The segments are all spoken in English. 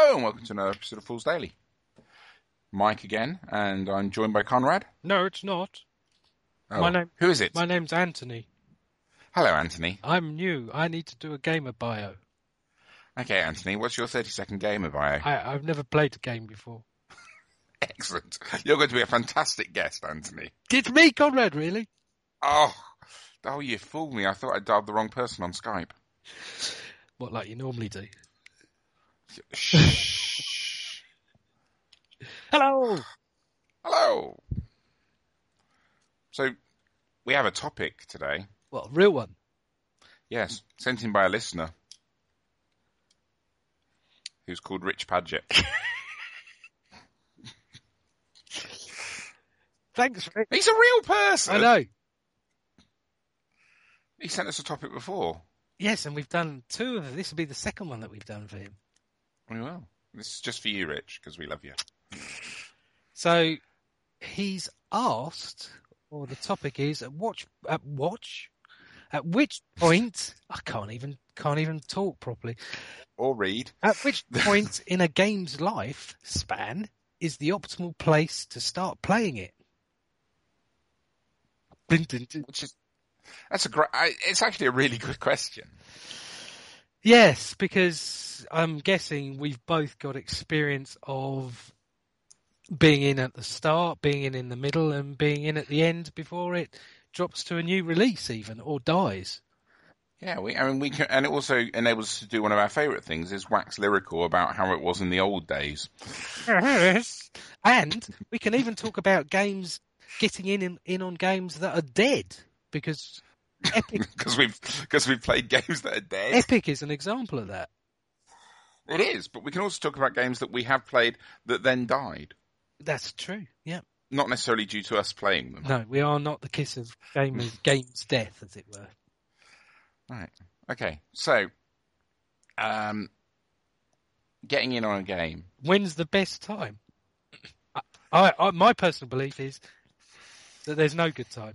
Hello and welcome to another episode of Fool's Daily. Mike again, and I'm joined by Conrad. No, it's not. Oh, who is it? My name's Anthony. Hello, Anthony. I'm new. I need to do a gamer bio. Okay, Anthony, what's your 30-second gamer bio? I've never played a game before. Excellent. You're going to be a fantastic guest, Anthony. It's me, Conrad, really? Oh, you fooled me. I thought I dialed the wrong person on Skype. What, like you normally do? Shh. Hello! Hello! So, we have a topic today. What, a real one? Yes, sent in by a listener who's called Rich Padgett. Thanks, Rick. He's a real person! I know. He sent us a topic before. Yes, and we've done two of them. This will be the second one that we've done for him. Very well. This is just for you, Rich, because we love you. So, he's asked, or the topic is, at which point, I can't even talk properly. Or read. At which point in a game's life span is the optimal place to start playing it? It's actually a really good question. Yes, because I'm guessing we've both got experience of being in at the start, being in the middle, and being in at the end before it drops to a new release even, or dies. Yeah, we can, and it also enables us to do one of our favourite things, is wax lyrical about how it was in the old days. And we can even talk about games getting in on games that are dead, because Epic, because we've played games that are dead. Epic is an example of that. It is, but we can also talk about games that we have played that then died. That's true. Yeah. Not necessarily due to us playing them. No, we are not the kiss of game's death, as it were. Right. Okay. So, getting in on a game. When's the best time? My personal belief is that there's no good time.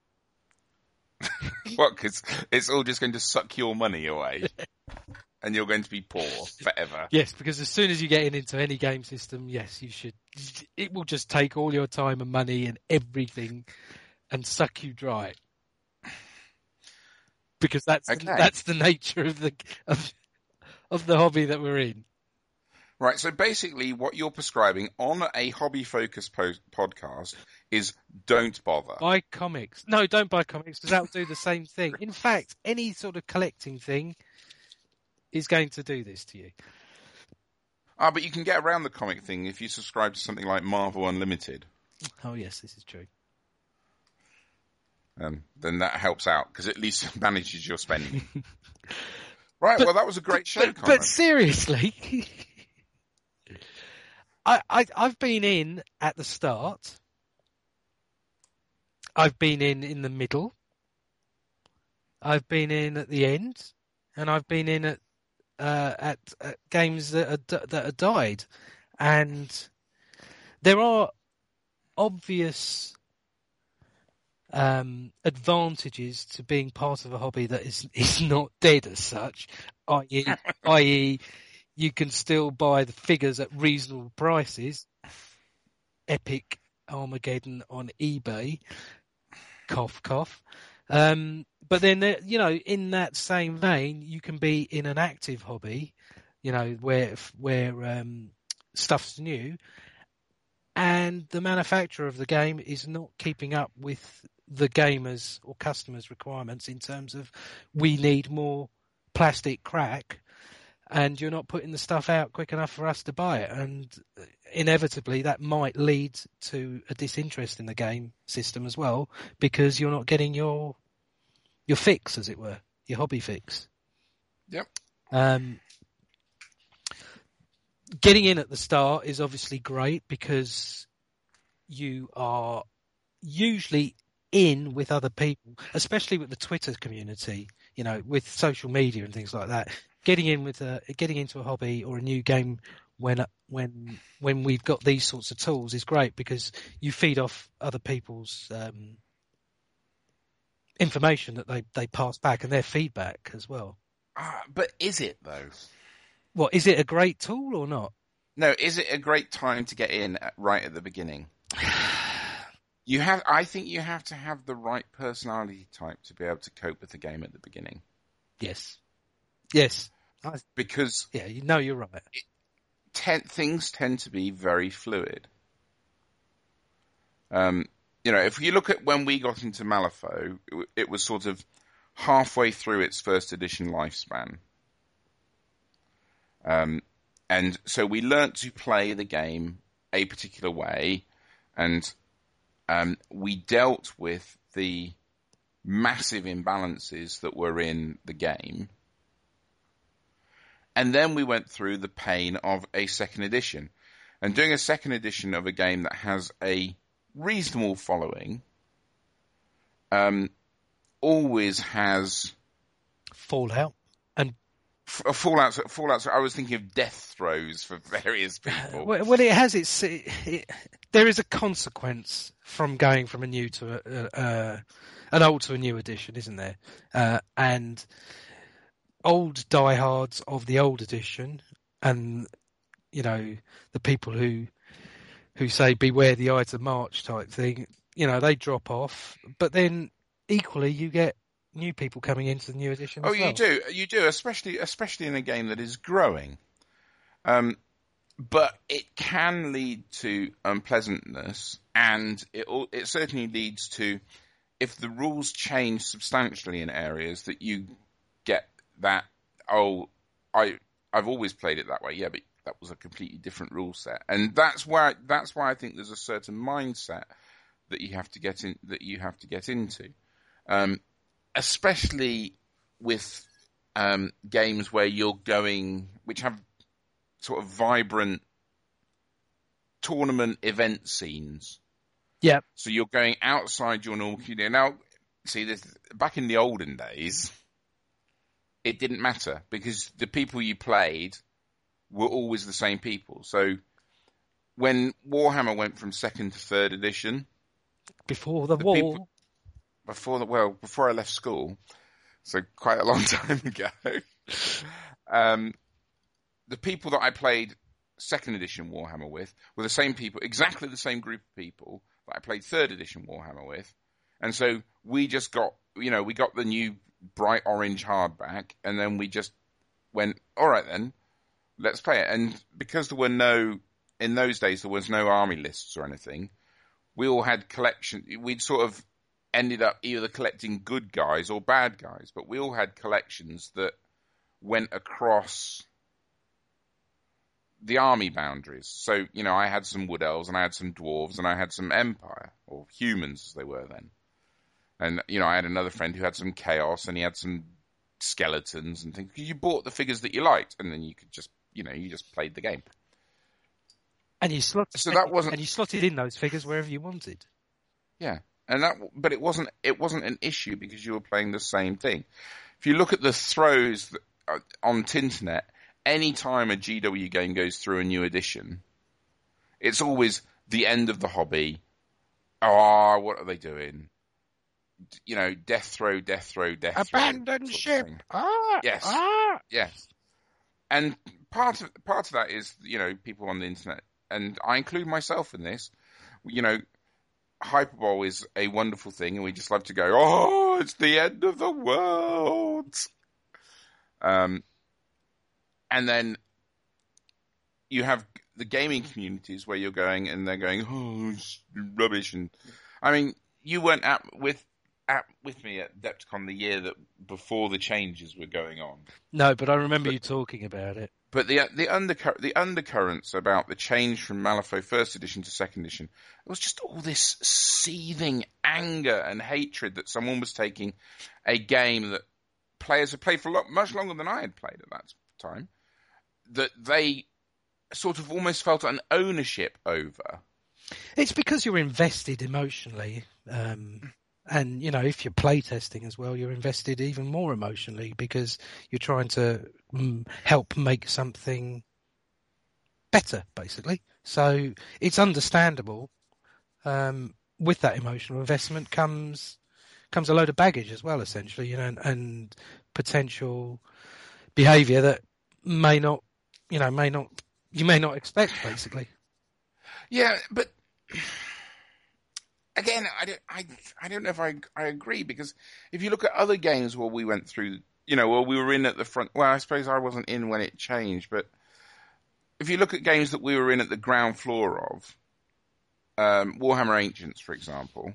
What? Because it's all just going to suck your money away, and you're going to be poor forever. Yes, because as soon as you get into any game system, yes, you should. It will just take all your time and money and everything, and suck you dry. Because that's the nature of the hobby that we're in. Right, so basically what you're prescribing on a hobby-focused podcast is don't bother. Buy comics. No, don't buy comics, because that will do the same thing. In fact, any sort of collecting thing is going to do this to you. But you can get around the comic thing if you subscribe to something like Marvel Unlimited. Oh, yes, this is true. Then that helps out, because at least manages your spending. Right, well, that was a great show, Conrad. But seriously... I've been in at the start. I've been in the middle. I've been in at the end, and I've been in at games that are died. And there are obvious advantages to being part of a hobby that is not dead as such, i.e. You can still buy the figures at reasonable prices. Epic Armageddon on eBay. Cough, cough. But then, in that same vein, you can be in an active hobby, where stuff's new, and the manufacturer of the game is not keeping up with the gamers' or customers' requirements in terms of we need more plastic crack. And you're not putting the stuff out quick enough for us to buy it. And inevitably that might lead to a disinterest in the game system as well, because you're not getting your fix, as it were, your hobby fix. Yep. Getting in at the start is obviously great, because you are usually in with other people, especially with the Twitter community, with social media and things like that. Getting into a hobby or a new game when we've got these sorts of tools is great, because you feed off other people's information that they pass back, and their feedback as well. But is it though? What, is it a great tool or not? No, is it a great time to get in right at the beginning? I think you have to have the right personality type to be able to cope with the game at the beginning. Yes. Because you're right. Things tend to be very fluid. If you look at when we got into Malifaux, it was sort of halfway through its first edition lifespan. And so we learnt to play the game a particular way, and we dealt with the massive imbalances that were in the game. And then we went through the pain of a second edition. And doing a second edition of a game that has a reasonable following always has fallout. And fallout. So I was thinking of death throes for various people. Well, it has there is a consequence from going from a new to an old to a new edition, isn't there? And old diehards of the old edition, and the people who say beware the Ides of March type thing, they drop off. But then equally, you get new people coming into the new edition. Oh, as well. You do, especially in a game that is growing. But it can lead to unpleasantness, and it certainly leads to, if the rules change substantially in areas, that you get that, I've always played it that way, yeah, but that was a completely different rule set. And that's why I think there's a certain mindset that you have to get into. Especially with games where you're going, which have sort of vibrant tournament event scenes. Yeah. So you're going outside your normal community. Now, see, back in the olden days, it didn't matter because the people you played were always the same people. So when Warhammer went from 2nd to 3rd edition, before the war, before I left school, so quite a long time ago, the people that I played 2nd edition Warhammer with were the same people, exactly the same group of people that I played 3rd edition Warhammer with. And so we just got, we got the new bright orange hardback, and then we just went, all right then, let's play it. And because in those days, there was no army lists or anything, we all had we'd sort of ended up either collecting good guys or bad guys, but we all had collections that went across the army boundaries. So, I had some wood elves, and I had some dwarves, and I had some empire, or humans as they were then. And, I had another friend who had some chaos, and he had some skeletons and things. You bought the figures that you liked, and then you could just, you just played the game. And you slotted in those figures wherever you wanted. Yeah. But it wasn't an issue because you were playing the same thing. If you look at the throws on Tinternet, any time a GW game goes through a new edition, it's always the end of the hobby. Oh, what are they doing? Death throw. Abandon ship. Yes. Yes. And part of that is, people on the internet, and I include myself in this, Hyperbole is a wonderful thing, and we just love to go, oh, it's the end of the world. And then you have the gaming communities where you're going, and they're going, oh, it's rubbish. And I mean, you weren't with me at Depticon the year that before the changes were going on. No, but I remember you talking about it. But the undercurrents about the change from Malifaux 1st edition to 2nd edition, it was just all this seething anger and hatred that someone was taking a game that players had played for much longer than I had played at that time, that they sort of almost felt an ownership over. It's because you're invested emotionally. And, if you're playtesting as well, you're invested even more emotionally because you're trying to help make something better, basically. So it's understandable. With that emotional investment comes a load of baggage as well, essentially, and potential behaviour that may not you may not expect, basically. Yeah, but again, I don't know if I agree, because if you look at other games where we went through, where we were in at the front. Well, I suppose I wasn't in when it changed, but if you look at games that we were in at the ground floor of, Warhammer Ancients, for example.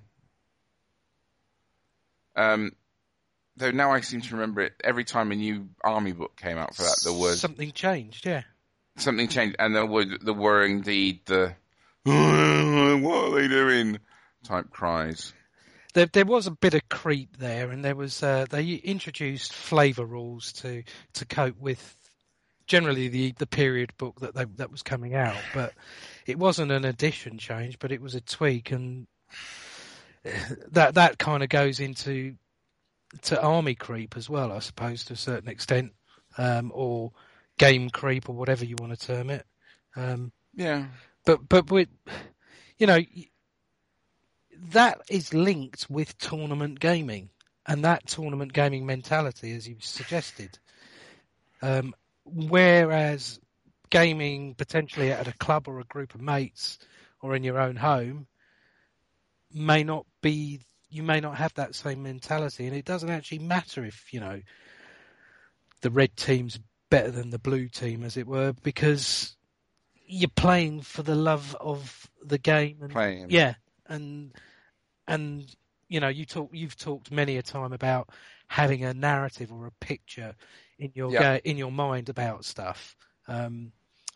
Though now I seem to remember it, every time a new army book came out for that, there was something changed. Yeah, something changed, and there were indeed the what are they doing type cries. There was a bit of creep there, and there was they introduced flavour rules to cope with generally the period book that was coming out, but it wasn't an edition change, but it was a tweak, and that kind of goes into army creep as well, I suppose, to a certain extent, or game creep, or whatever you want to term it. Yeah, but with, that is linked with tournament gaming, and that tournament gaming mentality, as you suggested. Whereas gaming potentially at a club or a group of mates or in your own home may not be, you may not have that same mentality, and it doesn't actually matter if, the red team's better than the blue team, as it were, because you're playing for the love of the game. And, playing. Yeah. And you've talked many a time about having a narrative or a picture in your in your mind about stuff, and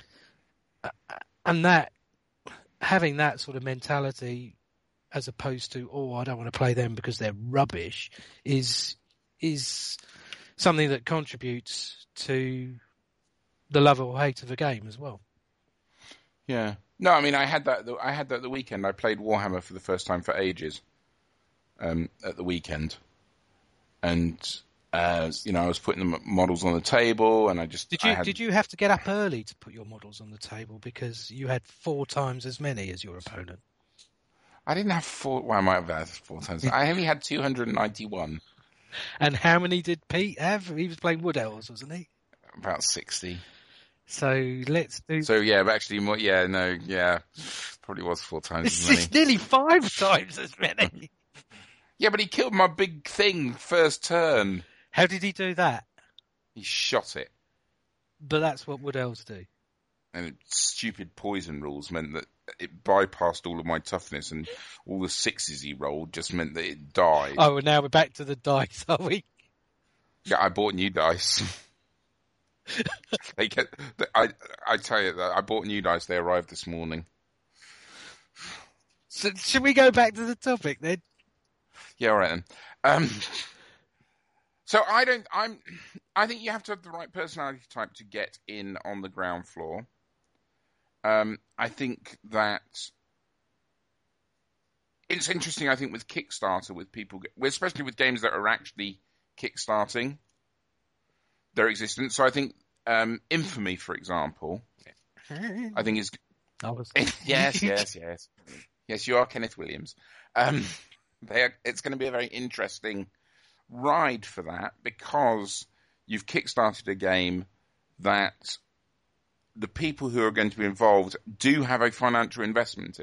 that having that sort of mentality, as opposed to I don't want to play them because they're rubbish, is something that contributes to the love or hate of a game as well. Yeah. No, I mean, I had that the weekend. I played Warhammer for the first time for ages. At the weekend, and I was putting the models on the table, and did you have to get up early to put your models on the table because you had 4 times as many as your opponent? I didn't have 4. Well, I might have had 4 times. I only had 291. And how many did Pete have? He was playing Wood Elves, wasn't he? About 60. So let's do. So yeah, but actually, more. Yeah, no, yeah, probably was 4 times as many. It's nearly 5 times as many. Yeah, but he killed my big thing first turn. How did he do that? He shot it. But that's what Wood Elves do. And stupid poison rules meant that it bypassed all of my toughness, and all the 6s he rolled just meant that it died. Oh, well, now we're back to the dice, are we? Yeah, I bought new dice. I tell you that I bought new dice. They arrived this morning. So should we go back to the topic then? Yeah, all right then. So I think you have to have the right personality type to get in on the ground floor. I think that it's interesting. I think with Kickstarter, with people, especially with games that are actually kickstarting their existence. So I think Infamy, for example, I think is yes, you are Kenneth Williams. It's going to be a very interesting ride for that, because you've kickstarted a game that the people who are going to be involved do have a financial investment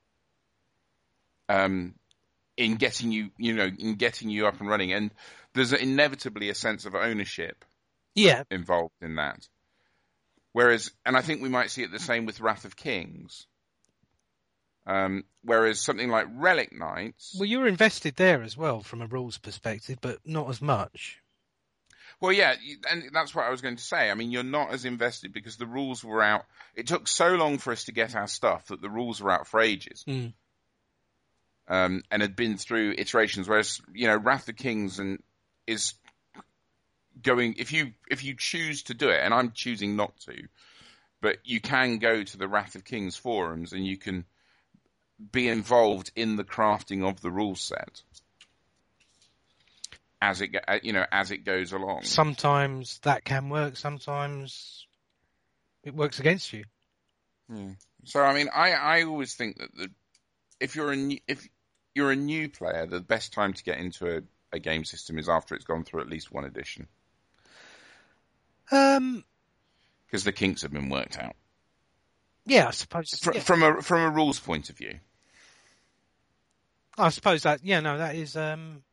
in getting you up and running, and there's inevitably a sense of ownership involved in that. Whereas, and I think we might see it the same with Wrath of Kings. Whereas something like Relic Knights... Well, you're invested there as well from a rules perspective, but not as much. Well, yeah, and that's what I was going to say. I mean, you're not as invested because the rules were out. It took so long for us to get our stuff that the rules were out for ages. And had been through iterations, whereas, Wrath of Kings is going... If you choose to do it, and I'm choosing not to, but you can go to the Wrath of Kings forums and you can be involved in the crafting of the rule set as it goes along. Sometimes that can work. Sometimes it works against you. So I mean, I always think that if you're a new player, the best time to get into a game system is after it's gone through at least one edition. Because the kinks have been worked out. Yeah, I suppose. From a rules point of view. I suppose that. Yeah, no, that is.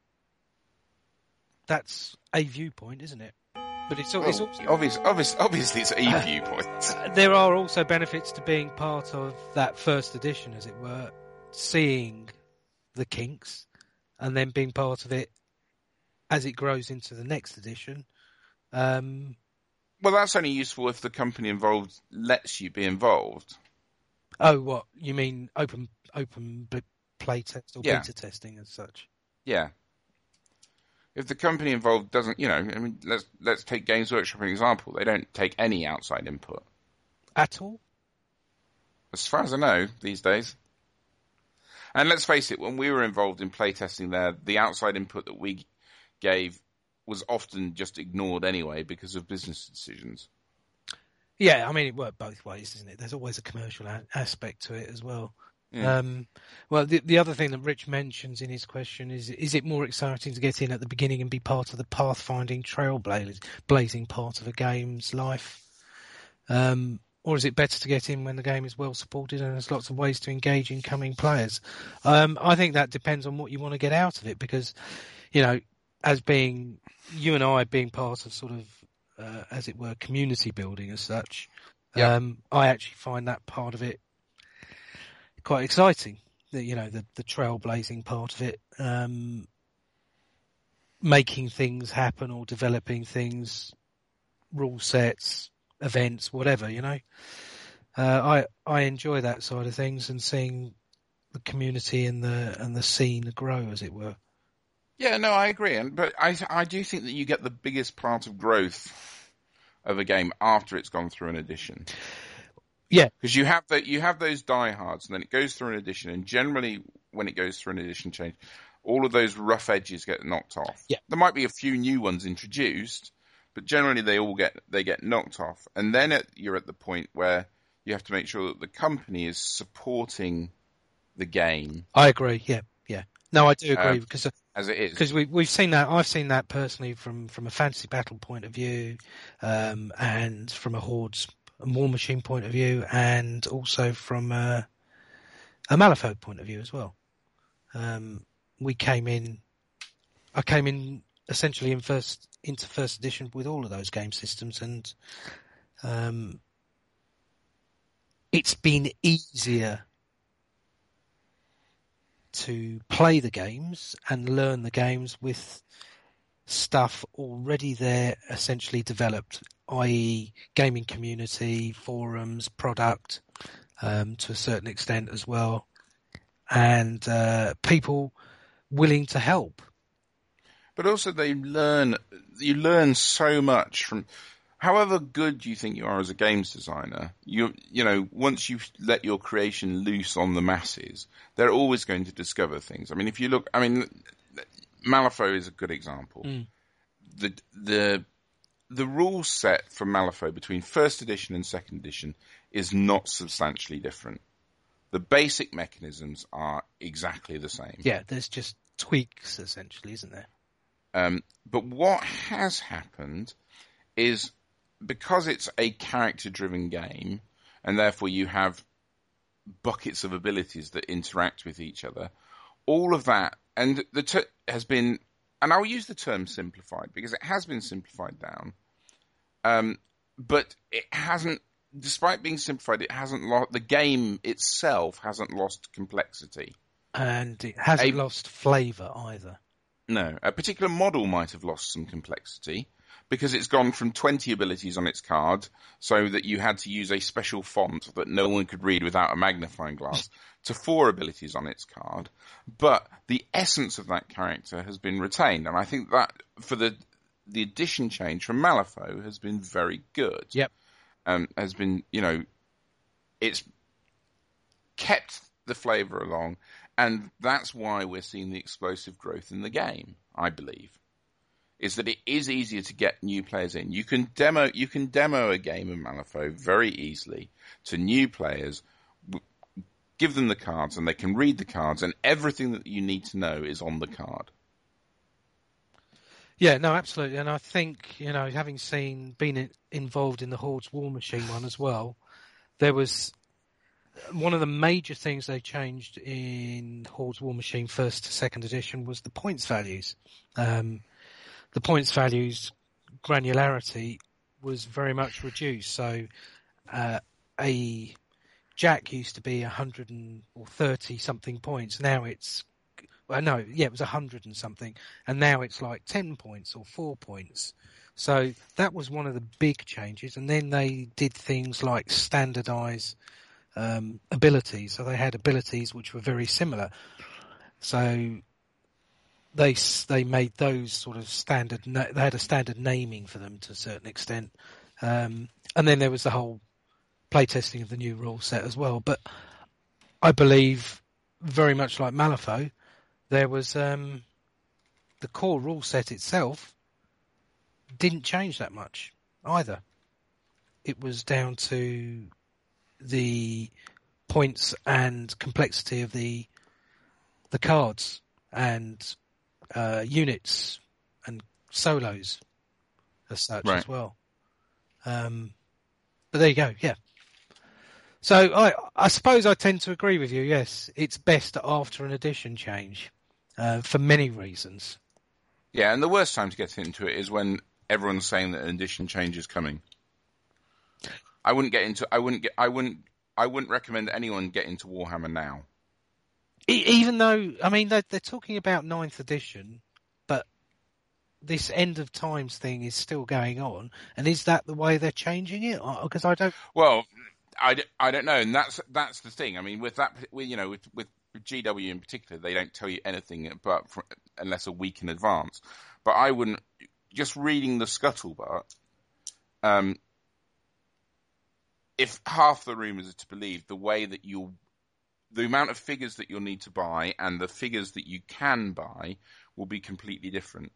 That's a viewpoint, isn't it? But it's also Obviously, it's a viewpoint. There are also benefits to being part of that first edition, as it were, seeing the kinks, and then being part of it as it grows into the next edition. Well, that's only useful if the company involved lets you be involved. Oh, what you mean? Open play test or beta testing as such? Yeah. If the company involved doesn't, I mean, let's take Games Workshop for an example. They don't take any outside input at all, as far as I know these days. And let's face it, when we were involved in playtesting there, the outside input that we gave was often just ignored anyway because of business decisions. Yeah, I mean, it worked both ways, isn't it? There's always a commercial aspect to it as well. Yeah. Well, the other thing that Rich mentions in his question is it more exciting to get in at the beginning and be part of the pathfinding trailblazing part of a game's life? Or is it better to get in when the game is well supported and there's lots of ways to engage incoming players? I think that depends on what you want to get out of it, because, as being you and I being part of sort of, as it were, community building as such, I actually find that part of it quite exciting. The trailblazing part of it, making things happen or developing things, rule sets, events, whatever, I enjoy that side of things and seeing the community and the scene grow, as it were. Yeah, no, I agree, but I do think that you get the biggest part of growth of a game after it's gone through an edition. Yeah, because you have those diehards, and then it goes through an edition, and generally when it goes through an edition change, all of those rough edges get knocked off. Yeah. There might be a few new ones introduced, but generally they get knocked off, and then you're at the point where you have to make sure that the company is supporting the game. I agree. Yeah. No, I do agree, because as it is, because we've seen that. I've seen that personally from a fantasy battle point of view, and from a Hordes and War Machine point of view, and also from a Malifaux point of view as well. I came in essentially into first edition with all of those game systems, and it's been easier to play the games and learn the games with stuff already there, essentially developed, i.e. gaming community, forums, product, to a certain extent as well, and people willing to help. But also you learn so much from, however good you think you are as a games designer, once you let your creation loose on the masses, they're always going to discover things. I mean, if you look, Malifaux is a good example. The rule set for Malifaux between first edition and second edition is not substantially different. The basic mechanisms are exactly the same. Yeah, there's just tweaks, essentially, isn't there? But what has happened is, because it's a character-driven game, and therefore you have buckets of abilities that interact with each other, all of that, and has been, and I'll use the term simplified because it has been simplified down, but it hasn't, despite being simplified, it hasn't lost, the game itself hasn't lost complexity. And it hasn't lost flavour either. No, a particular model might have lost some complexity, because it's gone from 20 abilities on its card, so that you had to use a special font that no one could read without a magnifying glass, to 4 abilities on its card. But the essence of that character has been retained, and I think that for the edition change from Malifaux has been very good. Yep. Has been, it's kept the flavour along, and that's why we're seeing the explosive growth in the game, I believe. Is that it is easier to get new players in. You can demo a game of Malifaux very easily to new players, give them the cards, and they can read the cards, and everything that you need to know is on the card. Yeah, no, absolutely. And I think, having been involved in the Hordes War Machine one as well, there was one of the major things they changed in Horde's War Machine 1st to 2nd edition was the points values. The points values granularity was very much reduced. So a Jack used to be 130 something points. Now it's it was 100 and something, and now it's like 10 points or 4 points. So that was one of the big changes. And then they did things like standardise abilities. So they had abilities which were very similar. So they made those sort of standard. They had a standard naming for them to a certain extent. And then there was the whole playtesting of the new rule set as well. But I believe, very much like Malifaux, there was the core rule set itself didn't change that much either. It was down to the points and complexity of the cards and units and solos as such as well. But there you go, yeah. So I suppose I tend to agree with you, yes. It's best after an edition change for many reasons. Yeah, and the worst time to get into it is when everyone's saying that an edition change is coming. I wouldn't recommend anyone get into Warhammer now. Even though, I mean, they're talking about 9th edition, but this end of times thing is still going on. And is that the way they're changing it? Because I don't. Well, I don't know, and that's the thing. I mean, with GW in particular, they don't tell you anything unless a week in advance. But I wouldn't. Just reading the scuttlebutt, if half the rumours are to believe, the amount of figures that you'll need to buy and the figures that you can buy will be completely different.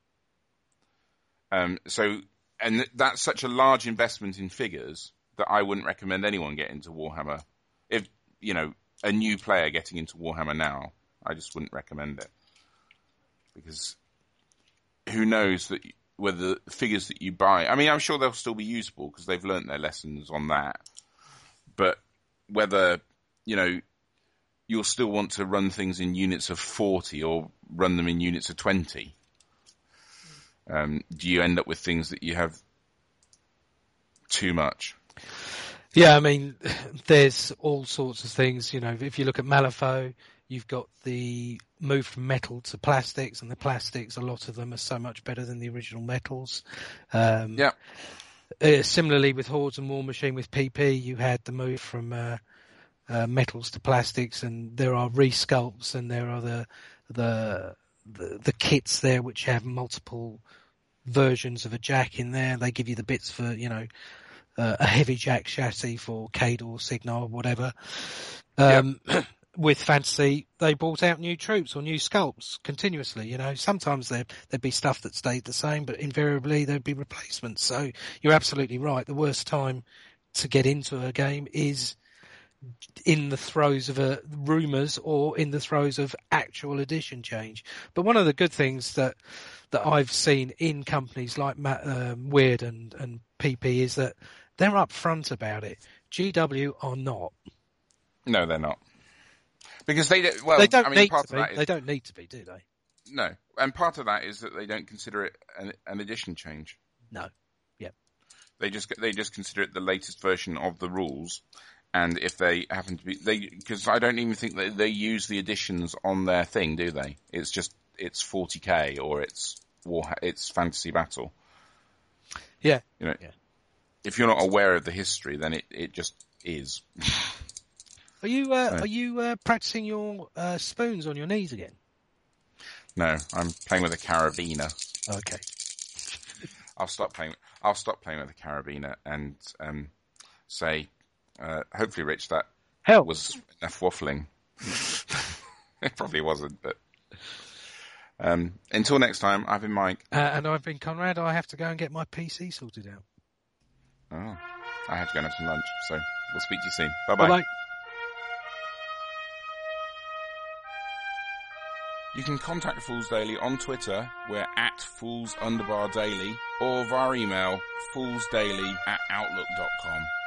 So that's such a large investment in figures that I wouldn't recommend anyone get into Warhammer. If, a new player getting into Warhammer now, I just wouldn't recommend it. Because who knows whether the figures that you buy... I mean, I'm sure they'll still be usable because they've learnt their lessons on that. But whether, you'll still want to run things in units of 40 or run them in units of 20. Do you end up with things that you have too much? Yeah, I mean, there's all sorts of things. If you look at Malifaux, you've got the move from metal to plastics, and the plastics, a lot of them are so much better than the original metals. Similarly, with Hordes and War Machine with PP, you had the move from metals to plastics, and there are resculpts, and there are the kits there which have multiple versions of a Jack in there. They give you the bits for a heavy Jack chassis for Cador, Signar, whatever. With Fantasy, they brought out new troops or new sculpts continuously. Sometimes there'd be stuff that stayed the same, but invariably there'd be replacements. So you're absolutely right. The worst time to get into a game is in the throes of rumours or in the throes of actual edition change. But one of the good things that I've seen in companies like Weird and PP is that they're upfront about it. GW are not. No, they're not. Because they don't need to be, do they? No, and part of that is that they don't consider it an edition change. No, yeah. They just consider it the latest version of the rules, and if they happen to be because I don't even think that they use the editions on their thing, do they? It's 40k or it's Fantasy Battle. Yeah. Yeah. If you're not aware of the history, then it just is. Are you practicing your spoons on your knees again? No, I'm playing with a carabiner. Okay. I'll stop playing with a carabiner and say, hopefully, Rich, that was enough waffling. It probably wasn't, but until next time, I've been Mike. And I've been Conrad. I have to go and get my PC sorted out. Oh, I have to go and have some lunch, so we'll speak to you soon. Bye-bye. Bye-bye. You can contact Fools Daily on Twitter, we're @Fools_Daily, or via email, foolsdaily@outlook.com.